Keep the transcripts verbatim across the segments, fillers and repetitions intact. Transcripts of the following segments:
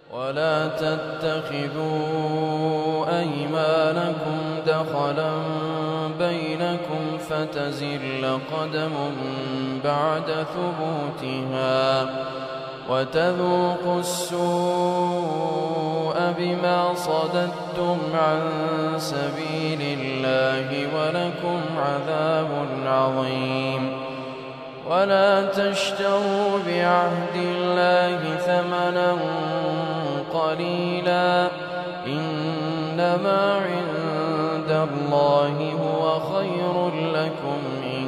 ولا تتخذوا أيمانكم دخلا بينكم فتزل قدم بعد ثبوتها وتذوقوا السوء بما صددتم عن سبيل الله ولكم عذاب عظيم. ولا تشتروا بعهد الله ثمنا قليلا إنما عند الله هو خير لكم إن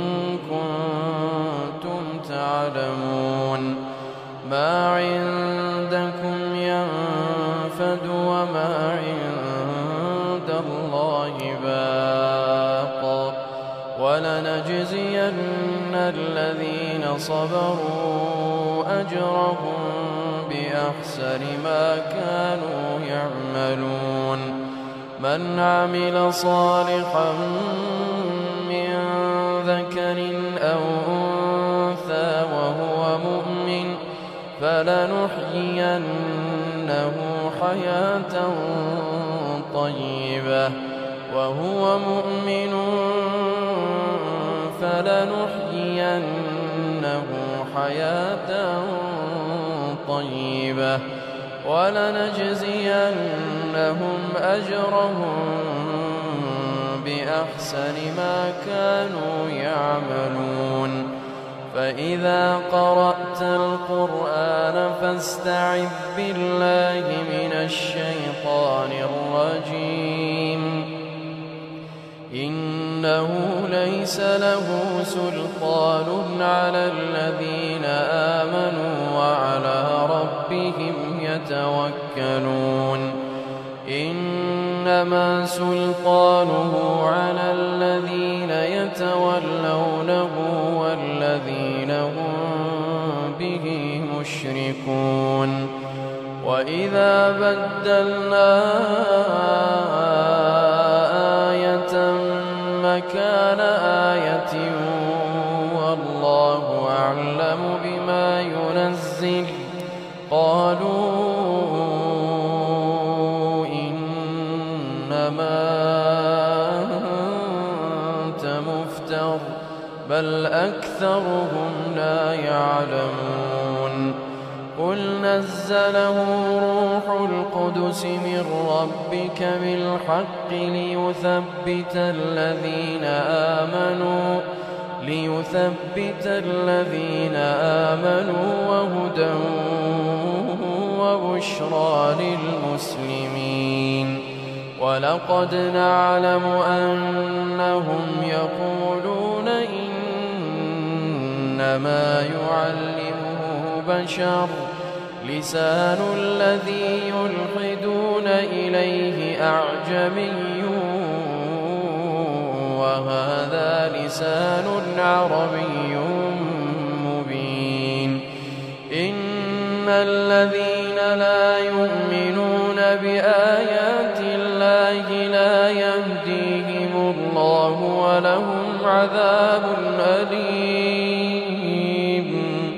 كنتم تعلمون. ما عندكم ينفد وما عند الله باق ولنجزين الذين صبروا أجرهم بأحسن ما كانوا يعملون. من عمل صالحا من ذكر أو أنثى وهو مؤمن فلنحيينه حياة طيبة وهو مؤمن فلنحيينه حياة طيبة ولنجزينهم أجرهم بأحسن ما كانوا يعملون. فإذا قرأت القرآن فاستعذ بالله من الشيطان الرجيم إنه ليس له سلطان على الذين آمنوا وعلى ربهم يتوكلون. إنما سلطانه على الذين يتولونه والذين هم به مشركون. وإذا بدلنا آية مكان آية والله أعلم بما ينزل قالوا إنما أنت مفتر بل أكثرهم لا يعلمون. قل نزله روح القدس من ربك بالحق ليثبت الذين آمنوا ليثبت الذين آمنوا وهدى وبشرى للمسلمين. ولقد نعلم أنهم يقولون إنما يعلمه بشر لسان الذي يلحدون إليه أعجمي وهذا لسان عربي مبين. إن الذين لا يؤمنون بآيات الله لا يهديهم الله ولهم عذاب أليم.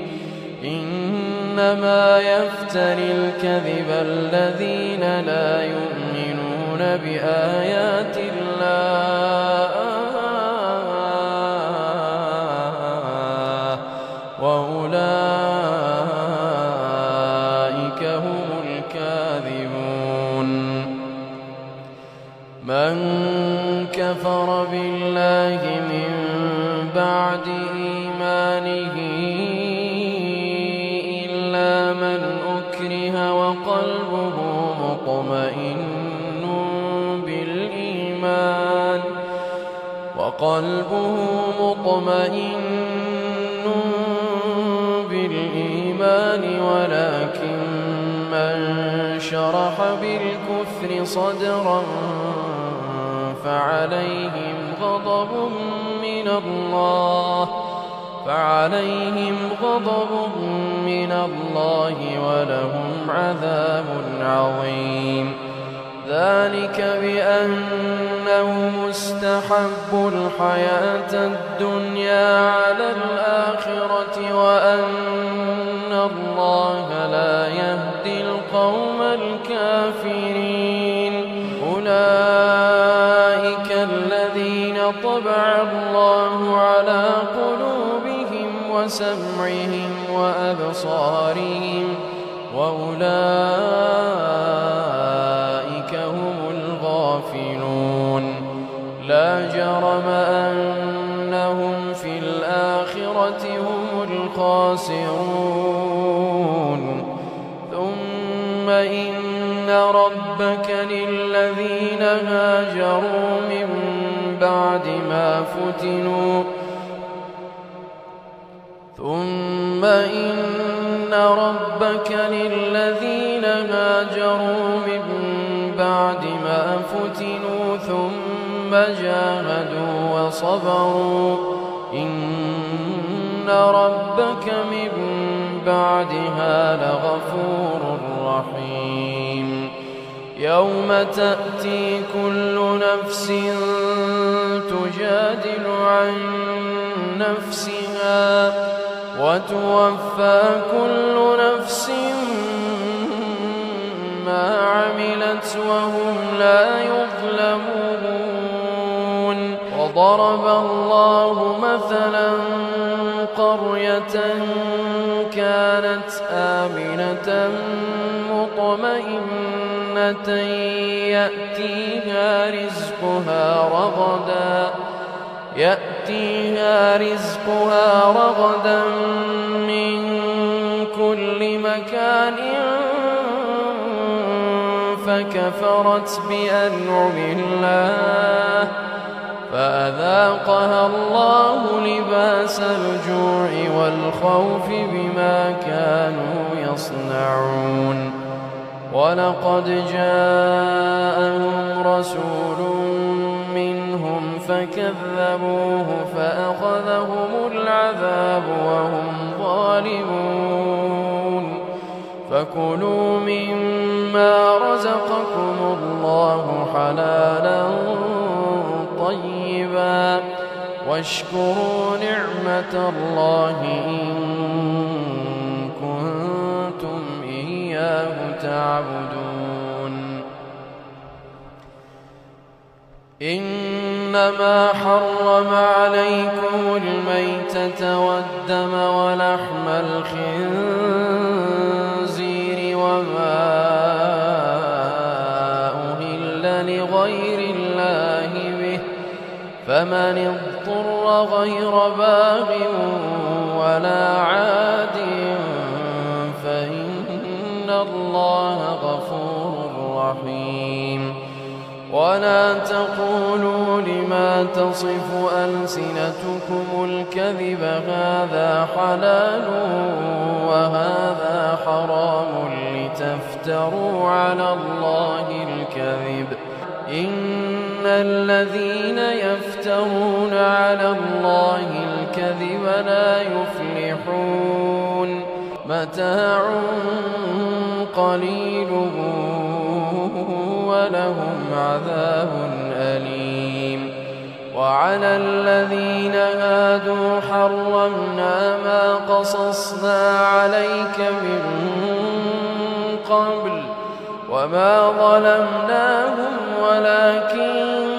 إنما يفتري الكذب الذين لا يؤمنون بآيات الله وأولئك هم الكاذبون. من كفر بالله من بعد إيمانه إلا من أكره وقلبه مطمئن بالإيمان وقلبه مطمئن بالإيمان ولكن من شرح بالكفر صدرا فعليهم غضب من الله فعليهم غضب من الله ولهم عذاب عظيم. ذلك بأنه مستحب الحياة الدنيا على الآخرة وأن الله لا يهدي القوم القوم الكافرين. أولئك الذين طبع الله على قلوبهم وسمعهم وأبصارهم وأولئك هم الغافلون. لا جرم أنهم في الآخرة هم الخاسرون. ثم إن ربك للذين هاجروا من بعد ما فتنوا ثم إن ربك للذين هاجروا من بعد ما فتنوا ثم جاهدوا وصبروا إن ربك من بعدها لغفور رحيم. يوم تأتي كل نفس تجادل عن نفسها وتوفى كل نفس ما عملت وهم لا يظلمون. وضرب الله مثلا قرية كانت آمنة مطمئنة يأتيها رزقها رغدا يأتيها رزقها رغدا من كل مكان فكفرت بأنعم الله فأذاقها الله لباس الجوع والخوف بما كانوا يصنعون. ولقد جاءهم رسول منهم فكذبوه فأخذهم العذاب وهم ظالمون. فكلوا مما رزقكم الله حلالا طيبا واشكروا نعمة الله إن كنتم إياه تعبدون. إنما حرم عليكم الميتة والدم ولحم الخنزير وما أهل لغير الله به فمن اضطر غير باغ ولا عاد فإن الله غفور رحيم. ولا تقولوا لما تصف ألسنتكم الكذب هذا حلال وهذا حرام لتفتروا على الله الكذب. إن الذين يفترون على الله الكذب لا يفلحون. متاع قليل ولهم عذاب أليم. وعلى الذين هادوا حرمنا ما قصصنا عليك من قبل وما ظلمناهم ولكن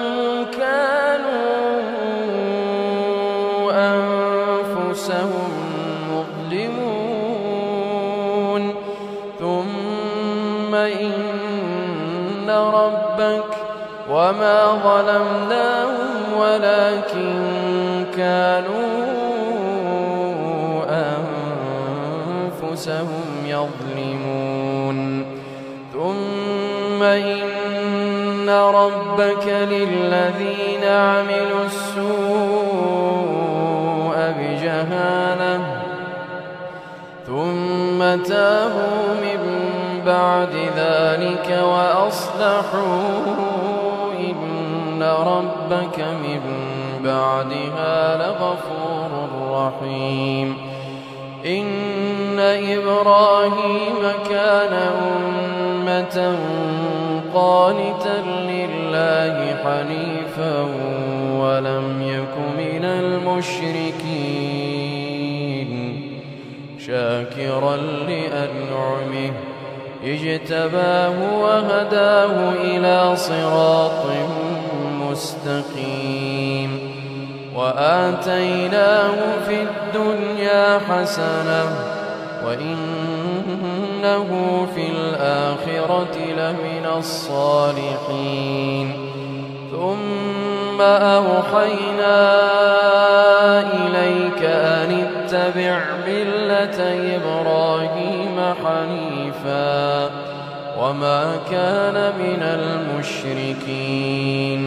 كانوا أنفسهم مظلمون. ثم إن ربك وما ظلمناهم ولكن كانوا أنفسهم يظلمون. ثم إن ربك للذين عملوا السوء بجهالة ثم تابوا من بعد ذلك وأصلحوا إن ربك من بعدها لغفور رحيم. إن إبراهيم كان أمة قانتا لله حنيفا ولم يك من المشركين شاكرا لأنعمه اجتباه وهداه إلى صراط مستقيم وآتيناه في الدنيا حسنة وإنه في الآخرة لمن الصالحين ثم أوحينا إليك أن اتبع ملة إبراهيم حنيفا وما كان من المشركين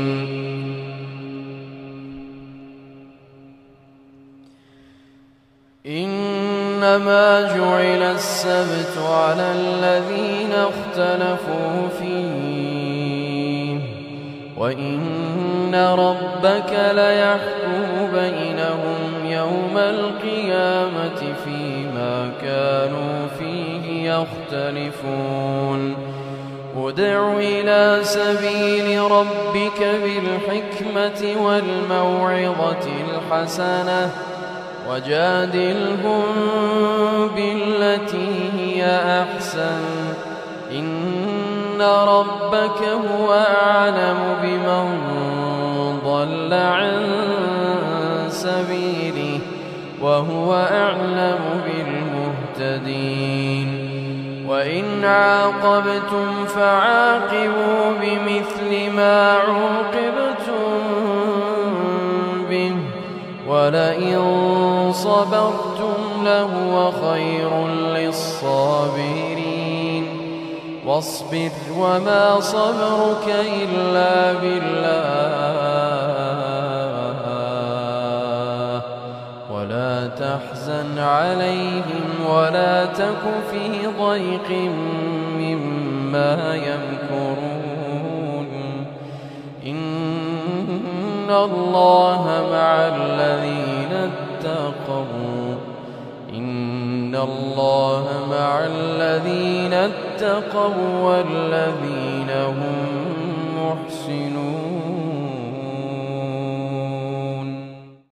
إنما جعل السبت على الذين اختلفوا فيه وإن ربك ليحكم بينهم يوم القيامة فيما كانوا فيه يختلفون ادع إلى سبيل ربك بالحكمة والموعظة الحسنة وجادلهم بالتي هي أحسن إن ربك هو أعلم بمن ضل عن سبيله وهو أعلم بالمهتدين وإن عاقبتم فعاقبوا بمثل ما عوقبتم به ولئن صبرتم لهو خير للصابرين واصبر وما صبرك إلا بالله ولا تحزن عليهم ولا تك في ضيق مما يمكرون إن الله مع الذين اتقوا إن الله مع الذين اتقوا والذين